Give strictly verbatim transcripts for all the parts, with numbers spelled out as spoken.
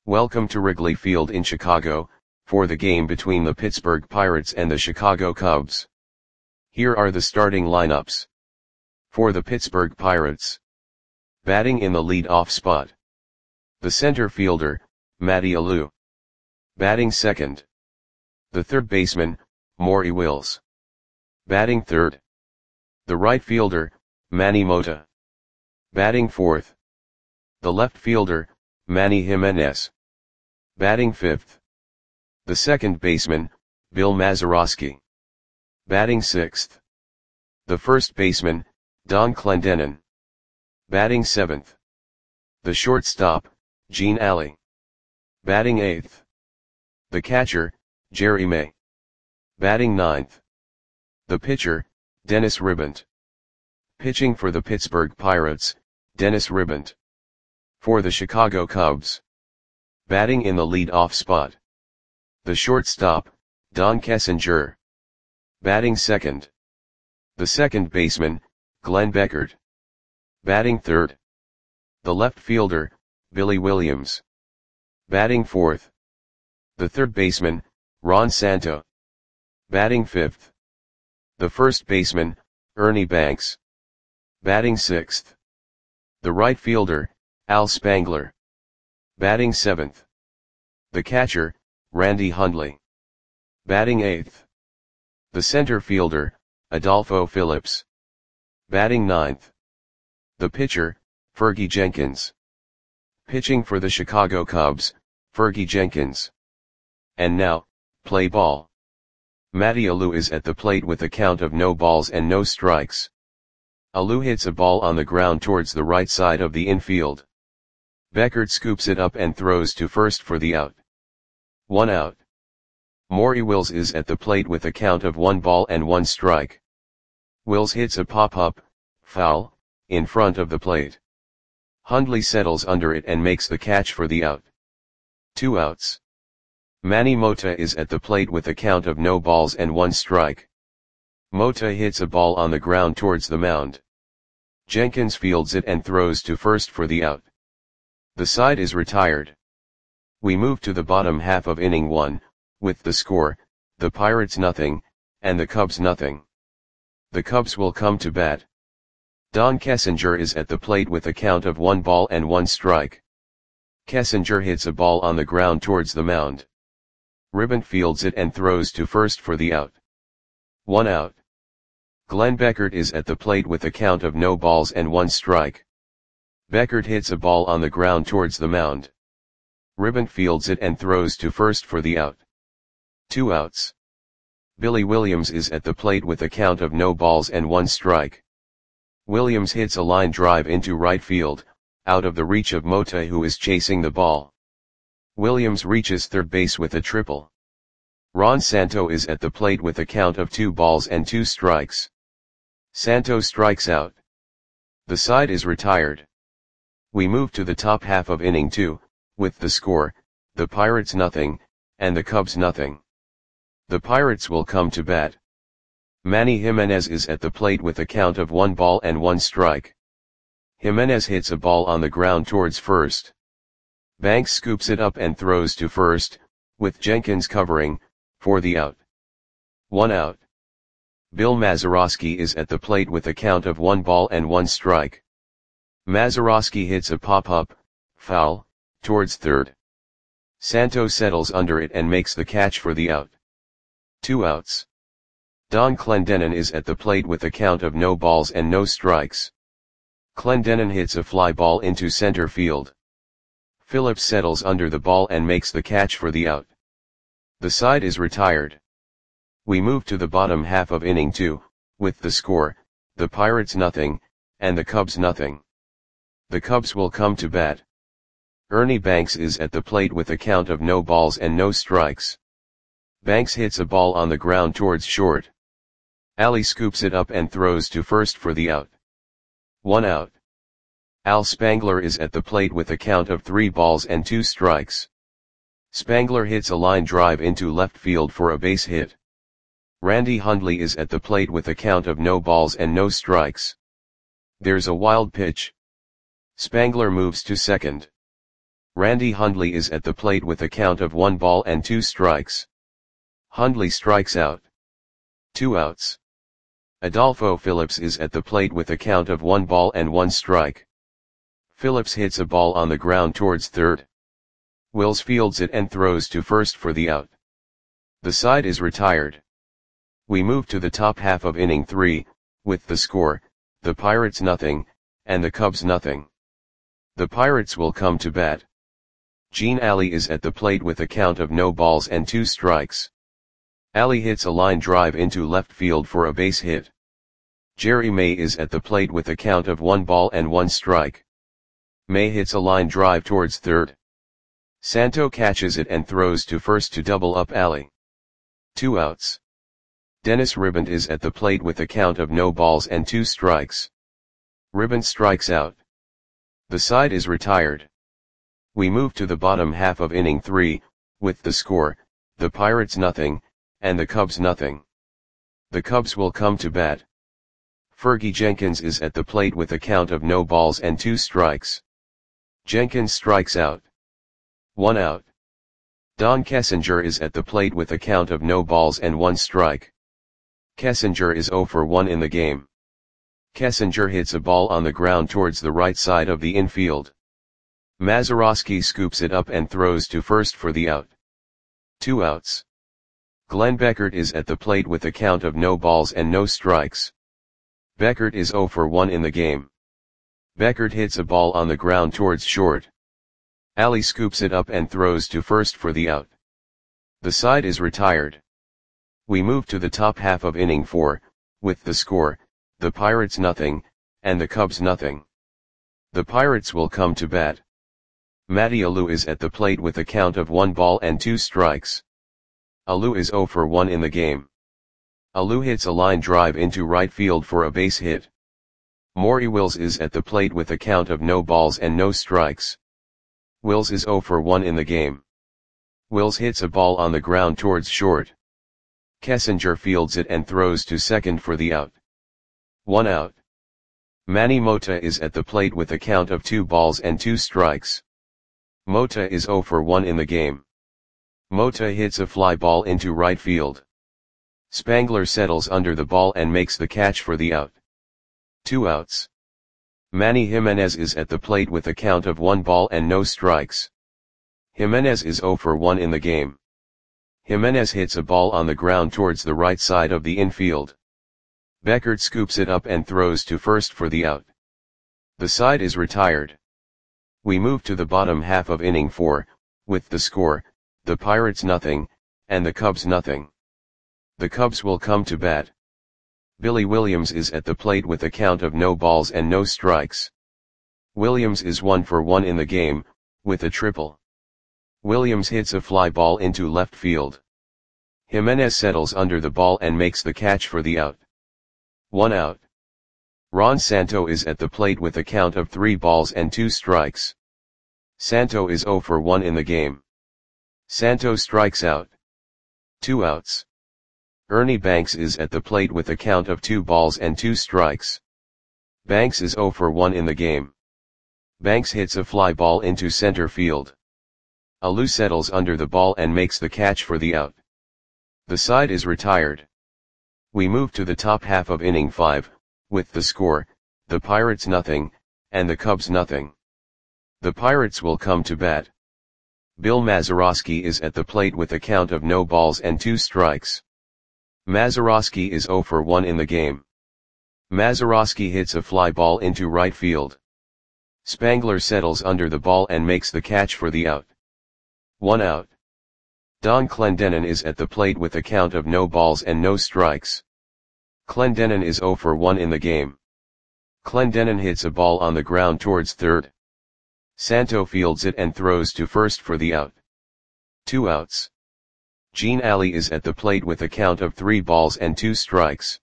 Welcome to Wrigley Field in Chicago, for the game between the Pittsburgh Pirates and the Chicago Cubs. Here are the starting lineups. For the Pittsburgh Pirates. Batting in the lead-off spot. The center fielder, Matty Alou. Batting second. The third baseman, Maury Wills. Batting third. The right fielder, Manny Mota. Batting fourth. The left fielder, Manny Jimenez. Batting fifth. The second baseman, Bill Mazeroski. Batting sixth. The first baseman, Don Clendenon. Batting seventh. The shortstop, Gene Alley. Batting eighth. The catcher, Jerry May. Batting ninth. The pitcher, Dennis Ribant. Pitching for the Pittsburgh Pirates, Dennis Ribant. For the Chicago Cubs. Batting in the lead-off spot. The shortstop, Don Kessinger. Batting second. The second baseman, Glenn Beckert. Batting third. The left fielder, Billy Williams. Batting fourth. The third baseman, Ron Santo. Batting fifth. The first baseman, Ernie Banks. Batting sixth. The right fielder, Al Spangler. Batting seventh. The catcher, Randy Hundley. Batting eighth. The center fielder, Adolfo Phillips. Batting ninth. The pitcher, Fergie Jenkins. Pitching for the Chicago Cubs, Fergie Jenkins. And now, play ball. Matty Alou is at the plate with a count of no balls and no strikes. Alou hits a ball on the ground towards the right side of the infield. Beckert scoops it up and throws to first for the out. One out. Maury Wills is at the plate with a count of one ball and one strike. Wills hits a pop-up, foul, in front of the plate. Hundley settles under it and makes the catch for the out. Two outs. Manny Mota is at the plate with a count of no balls and one strike. Mota hits a ball on the ground towards the mound. Jenkins fields it and throws to first for the out. The side is retired. We move to the bottom half of inning one, with the score, the Pirates nothing, and the Cubs nothing. The Cubs will come to bat. Don Kessinger is at the plate with a count of one ball and one strike. Kessinger hits a ball on the ground towards the mound. Ribant fields it and throws to first for the out. One out. Glenn Beckert is at the plate with a count of no balls and one strike. Beckert hits a ball on the ground towards the mound. Ribant fields it and throws to first for the out. Two outs. Billy Williams is at the plate with a count of no balls and one strike. Williams hits a line drive into right field, out of the reach of Mota, who is chasing the ball. Williams reaches third base with a triple. Ron Santo is at the plate with a count of two balls and two strikes. Santo strikes out. The side is retired. We move to the top half of inning two, with the score, the Pirates nothing, and the Cubs nothing. The Pirates will come to bat. Manny Jimenez is at the plate with a count of one ball and one strike. Jimenez hits a ball on the ground towards first. Banks scoops it up and throws to first, with Jenkins covering, for the out. One out. Bill Mazeroski is at the plate with a count of one ball and one strike. Mazeroski hits a pop-up, foul, towards third. Santo settles under it and makes the catch for the out. Two outs. Don Clendenon is at the plate with a count of no balls and no strikes. Clendenon hits a fly ball into center field. Phillips settles under the ball and makes the catch for the out. The side is retired. We move to the bottom half of inning two, with the score, the Pirates nothing, and the Cubs nothing. The Cubs will come to bat. Ernie Banks is at the plate with a count of no balls and no strikes. Banks hits a ball on the ground towards short. Alley scoops it up and throws to first for the out. One out. Al Spangler is at the plate with a count of three balls and two strikes. Spangler hits a line drive into left field for a base hit. Randy Hundley is at the plate with a count of no balls and no strikes. There's a wild pitch. Spangler moves to second. Randy Hundley is at the plate with a count of one ball and two strikes. Hundley strikes out. Two outs. Adolfo Phillips is at the plate with a count of one ball and one strike. Phillips hits a ball on the ground towards third. Wills fields it and throws to first for the out. The side is retired. We move to the top half of inning three, with the score, the Pirates nothing, and the Cubs nothing. The Pirates will come to bat. Gene Alley is at the plate with a count of no balls and two strikes. Alley hits a line drive into left field for a base hit. Jerry May is at the plate with a count of one ball and one strike. May hits a line drive towards third. Santo catches it and throws to first to double up Alley. Two outs. Dennis Ribbant is at the plate with a count of no balls and two strikes. Ribbant strikes out. The side is retired. We move to the bottom half of inning three, with the score, the Pirates nothing, and the Cubs nothing. The Cubs will come to bat. Fergie Jenkins is at the plate with a count of no balls and two strikes. Jenkins strikes out. One out. Don Kessinger is at the plate with a count of no balls and one strike. Kessinger is zero for one in the game. Kessinger hits a ball on the ground towards the right side of the infield. Mazeroski scoops it up and throws to first for the out. Two outs. Glenn Beckert is at the plate with a count of no balls and no strikes. Beckert is zero for one in the game. Beckert hits a ball on the ground towards short. Alley scoops it up and throws to first for the out. The side is retired. We move to the top half of inning four, with the score, the Pirates nothing, and the Cubs nothing. The Pirates will come to bat. Matty Alou is at the plate with a count of one ball and two strikes. Alou is zero for one in the game. Alou hits a line drive into right field for a base hit. Maury Wills is at the plate with a count of no balls and no strikes. Wills is zero for one in the game. Wills hits a ball on the ground towards short. Kessinger fields it and throws to second for the out. One out. Manny Mota is at the plate with a count of two balls and two strikes. Mota is zero for one in the game. Mota hits a fly ball into right field. Spangler settles under the ball and makes the catch for the out. Two outs. Manny Jimenez is at the plate with a count of one ball and no strikes. Jimenez is zero for one in the game. Jimenez hits a ball on the ground towards the right side of the infield. Beckert scoops it up and throws to first for the out. The side is retired. We move to the bottom half of inning four, with the score, the Pirates nothing, and the Cubs nothing. The Cubs will come to bat. Billy Williams is at the plate with a count of no balls and no strikes. Williams is one for one in the game, with a triple. Williams hits a fly ball into left field. Jimenez settles under the ball and makes the catch for the out. One out. Ron Santo is at the plate with a count of three balls and two strikes. Santo is zero for one in the game. Santo strikes out. Two outs. Ernie Banks is at the plate with a count of two balls and two strikes. Banks is zero for one in the game. Banks hits a fly ball into center field. Alou settles under the ball and makes the catch for the out. The side is retired. We move to the top half of inning five, with the score, the Pirates nothing, and the Cubs nothing. The Pirates will come to bat. Bill Mazeroski is at the plate with a count of no balls and two strikes. Mazeroski is zero for one in the game. Mazeroski hits a fly ball into right field. Spangler settles under the ball and makes the catch for the out. One out. Don Clendenon is at the plate with a count of no balls and no strikes. Clendenon is zero for one in the game. Clendenon hits a ball on the ground towards third. Santo fields it and throws to first for the out. Two outs. Gene Alley is at the plate with a count of three balls and two strikes.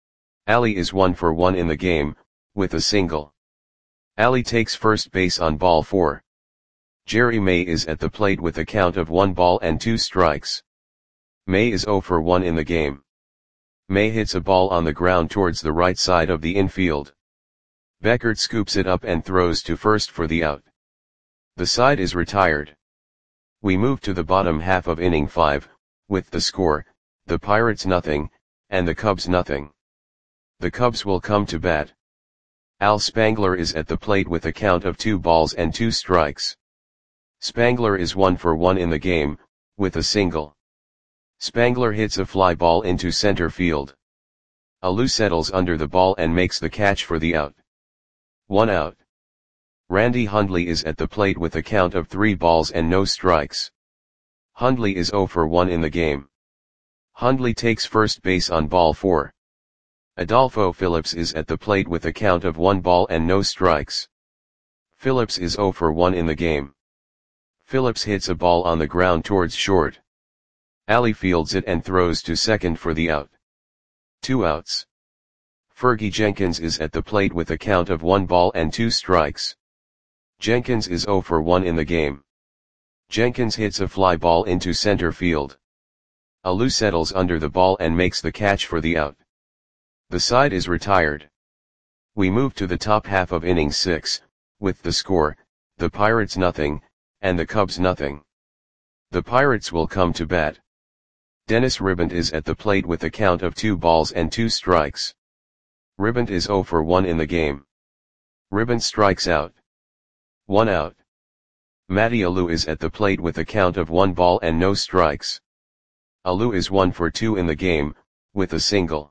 Alley is one for one in the game, with a single. Alley takes first base on ball four. Jerry May is at the plate with a count of one ball and two strikes. May is zero for one in the game. May hits a ball on the ground towards the right side of the infield. Beckert scoops it up and throws to first for the out. The side is retired. We move to the bottom half of inning five, with the score, the Pirates nothing, and the Cubs nothing. The Cubs will come to bat. Al Spangler is at the plate with a count of two balls and two strikes. Spangler is one for one in the game, with a single. Spangler hits a fly ball into center field. Alou settles under the ball and makes the catch for the out. One out. Randy Hundley is at the plate with a count of three balls and no strikes. Hundley is zero for one in the game. Hundley takes first base on ball four. Adolfo Phillips is at the plate with a count of one ball and no strikes. Phillips is zero for one in the game. Phillips hits a ball on the ground towards short. Ali fields it and throws to second for the out. Two outs. Fergie Jenkins is at the plate with a count of one ball and two strikes. Jenkins is zero for one in the game. Jenkins hits a fly ball into center field. Alou settles under the ball and makes the catch for the out. The side is retired. We move to the top half of inning six, with the score, the Pirates nothing, and the Cubs nothing. The Pirates will come to bat. Dennis Ribant is at the plate with a count of two balls and two strikes. Ribant is zero for one in the game. Ribant strikes out. One out. Matty Alou is at the plate with a count of one ball and no strikes. Alou is one for two in the game, with a single.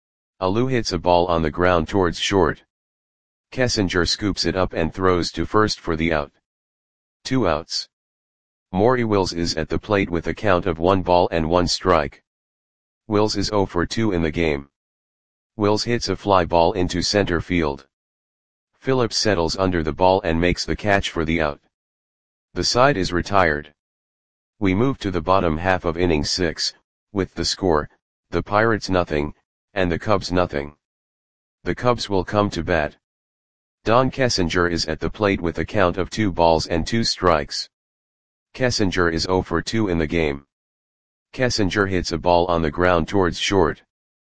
Alou hits a ball on the ground towards short. Kessinger scoops it up and throws to first for the out. Two outs. Maury Wills is at the plate with a count of one ball and one strike. Wills is zero for two in the game. Wills hits a fly ball into center field. Phillips settles under the ball and makes the catch for the out. The side is retired. We move to the bottom half of inning six, with the score, the Pirates nothing, and the Cubs nothing. The Cubs will come to bat. Don Kessinger is at the plate with a count of two balls and two strikes. Kessinger is zero for two in the game. Kessinger hits a ball on the ground towards short.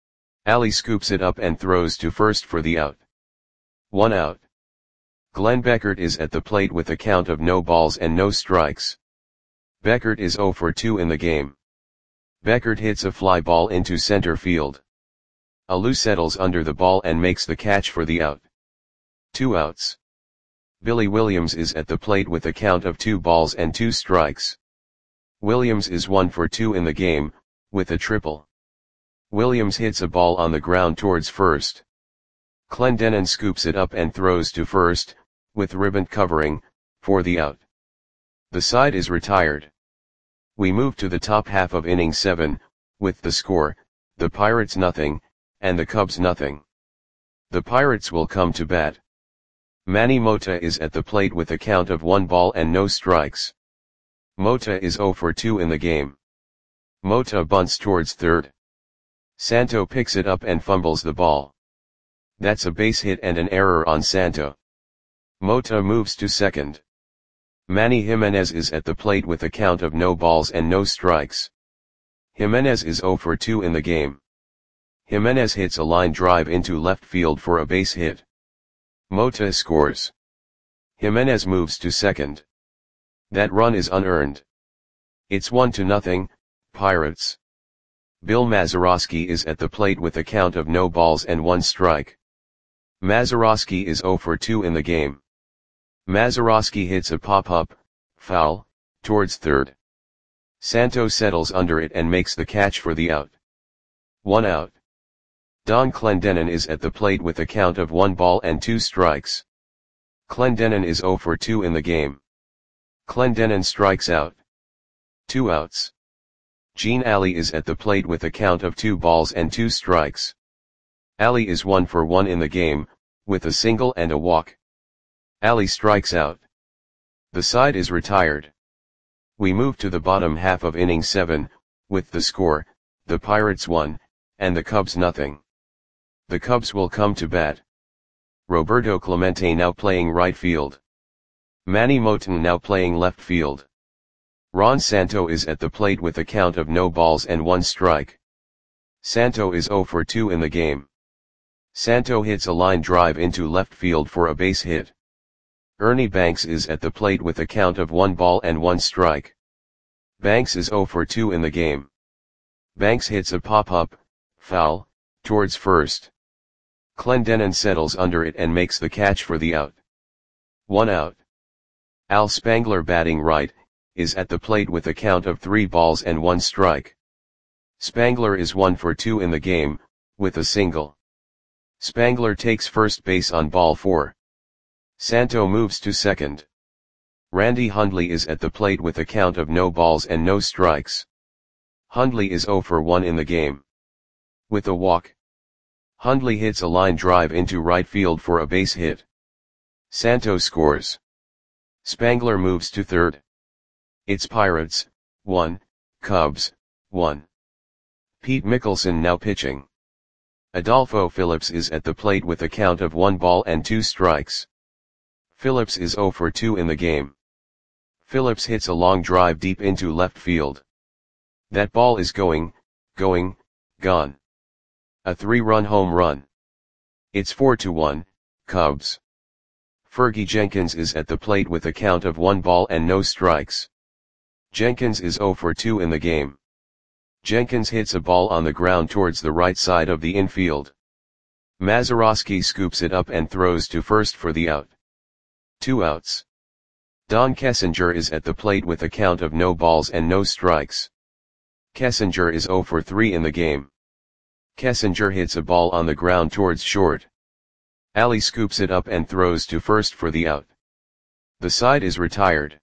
Ali scoops it up and throws to first for the out. One out. Glenn Beckert is at the plate with a count of no balls and no strikes. Beckert is zero for two in the game. Beckert hits a fly ball into center field. Alou settles under the ball and makes the catch for the out. Two outs. Billy Williams is at the plate with a count of two balls and two strikes. Williams is one for two in the game, with a triple. Williams hits a ball on the ground towards first. Clendenon scoops it up and throws to first, with Ribant covering, for the out. The side is retired. We move to the top half of inning seven, with the score, the Pirates nothing, and the Cubs nothing. The Pirates will come to bat. Manny Mota is at the plate with a count of one ball and no strikes. Mota is zero for two in the game. Mota bunts towards third. Santo picks it up and fumbles the ball. That's a base hit and an error on Santo. Mota moves to second. Manny Jimenez is at the plate with a count of no balls and no strikes. Jimenez is zero for two in the game. Jimenez hits a line drive into left field for a base hit. Mota scores. Jimenez moves to second. That run is unearned. It's one to nothing, Pirates. Bill Mazeroski is at the plate with a count of no balls and one strike. Mazeroski is zero for two in the game. Mazeroski hits a pop-up, foul, towards third. Santo settles under it and makes the catch for the out. One out. Don Clendenon is at the plate with a count of one ball and two strikes. Clendenon is zero for two in the game. Clendenon strikes out. Two outs. Gene Ali is at the plate with a count of two balls and two strikes. Ali is one for one in the game, with a single and a walk. Ali strikes out. The side is retired. We move to the bottom half of inning seven, with the score, the Pirates one, and the Cubs nothing. The Cubs will come to bat. Roberto Clemente now playing right field. Manny Moton now playing left field. Ron Santo is at the plate with a count of no balls and one strike. Santo is zero for two in the game. Santo hits a line drive into left field for a base hit. Ernie Banks is at the plate with a count of one ball and one strike. Banks is oh for two in the game. Banks hits a pop-up, foul, towards first. Clendenon settles under it and makes the catch for the out. One out. Al Spangler, batting right, is at the plate with a count of three balls and one strike. Spangler is one for two in the game, with a single. Spangler takes first base on ball four. Santo moves to second. Randy Hundley is at the plate with a count of no balls and no strikes. Hundley is oh for one in the game. With a walk, Hundley hits a line drive into right field for a base hit. Santo scores. Spangler moves to third. It's Pirates, one, Cubs, one. Pete Mickelson now pitching. Adolfo Phillips is at the plate with a count of one ball and two strikes. Phillips is oh for two in the game. Phillips hits a long drive deep into left field. That ball is going, going, gone. A three-run home run. It's four to one, Cubs. Fergie Jenkins is at the plate with a count of one ball and no strikes. Jenkins is oh for two in the game. Jenkins hits a ball on the ground towards the right side of the infield. Mazeroski scoops it up and throws to first for the out. Two outs. Don Kessinger is at the plate with a count of no balls and no strikes. Kessinger is oh for three in the game. Kessinger hits a ball on the ground towards short. Ali scoops it up and throws to first for the out. The side is retired.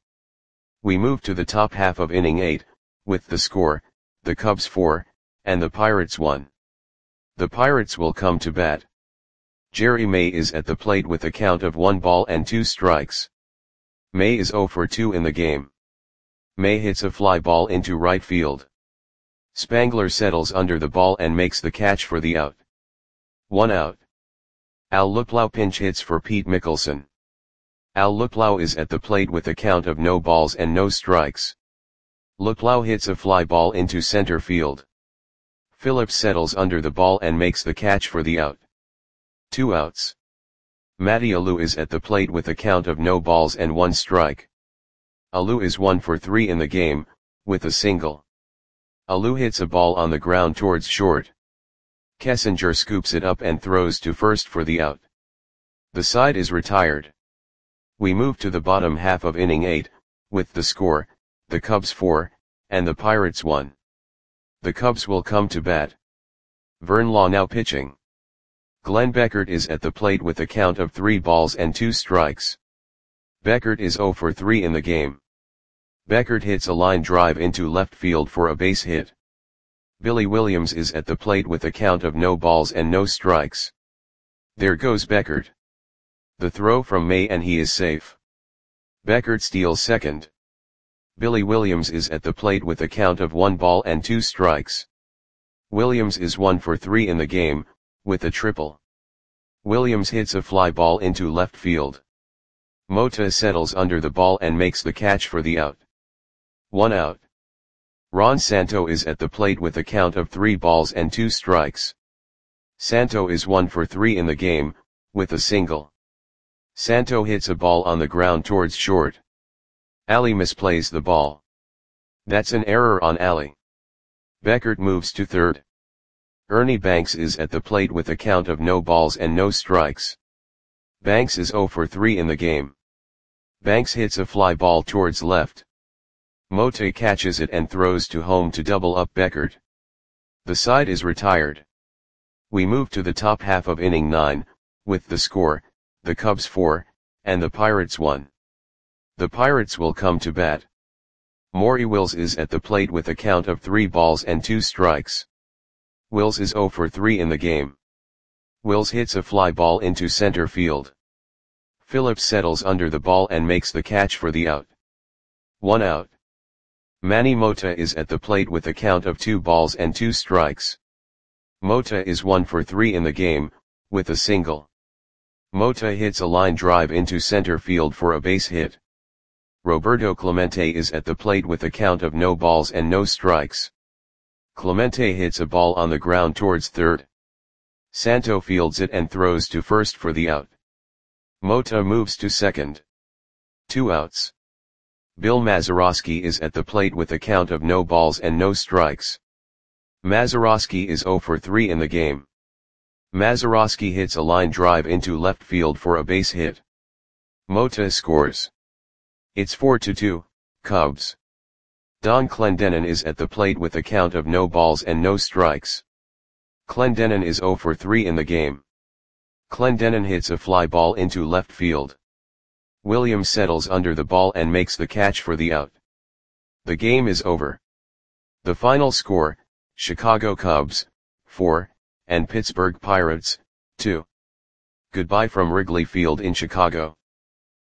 We move to the top half of inning eight, with the score, the Cubs four, and the Pirates one. The Pirates will come to bat. Jerry May is at the plate with a count of one ball and two strikes. May is oh for two in the game. May hits a fly ball into right field. Spangler settles under the ball and makes the catch for the out. One out. Al Luplow pinch hits for Pete Mickelson. Al Luplow is at the plate with a count of no balls and no strikes. Luplow hits a fly ball into center field. Phillips settles under the ball and makes the catch for the out. Two outs. Matty Alou is at the plate with a count of no balls and one strike. Alou is one for three in the game, with a single. Alou hits a ball on the ground towards short. Kessinger scoops it up and throws to first for the out. The side is retired. We move to the bottom half of inning eight, with the score, the Cubs four, and the Pirates one. The Cubs will come to bat. Vern Law now pitching. Glenn Beckert is at the plate with a count of three balls and two strikes. Beckert is oh for three in the game. Beckert hits a line drive into left field for a base hit. Billy Williams is at the plate with a count of no balls and no strikes. There goes Beckert. The throw from May and he is safe. Beckert steals second. Billy Williams is at the plate with a count of one ball and two strikes. Williams is one for three in the game, with a triple. Williams hits a fly ball into left field. Mota settles under the ball and makes the catch for the out. One out. Ron Santo is at the plate with a count of three balls and two strikes. Santo is one for three in the game, with a single. Santo hits a ball on the ground towards short. Ali misplays the ball. That's an error on Ali. Beckert moves to third. Ernie Banks is at the plate with a count of no balls and no strikes. Banks is oh for three in the game. Banks hits a fly ball towards left. Mota catches it and throws to home to double up Beckert. The side is retired. We move to the top half of inning nine, with the score, the Cubs four, and the Pirates one. The Pirates will come to bat. Maury Wills is at the plate with a count of three balls and two strikes. Wills is oh for three in the game. Wills hits a fly ball into center field. Phillips settles under the ball and makes the catch for the out. One out. Manny Mota is at the plate with a count of two balls and two strikes. Mota is one for three in the game, with a single. Mota hits a line drive into center field for a base hit. Roberto Clemente is at the plate with a count of no balls and no strikes. Clemente hits a ball on the ground towards third. Santo fields it and throws to first for the out. Mota moves to second. Two outs. Bill Mazeroski is at the plate with a count of no balls and no strikes. Mazeroski is zero for three in the game. Mazeroski hits a line drive into left field for a base hit. Mota scores. It's four to two, Cubs. Don Clendenon is at the plate with a count of no balls and no strikes. Clendenon is zero for three in the game. Clendenon hits a fly ball into left field. Williams settles under the ball and makes the catch for the out. The game is over. The final score, Chicago Cubs, four, and Pittsburgh Pirates, two. Goodbye from Wrigley Field in Chicago.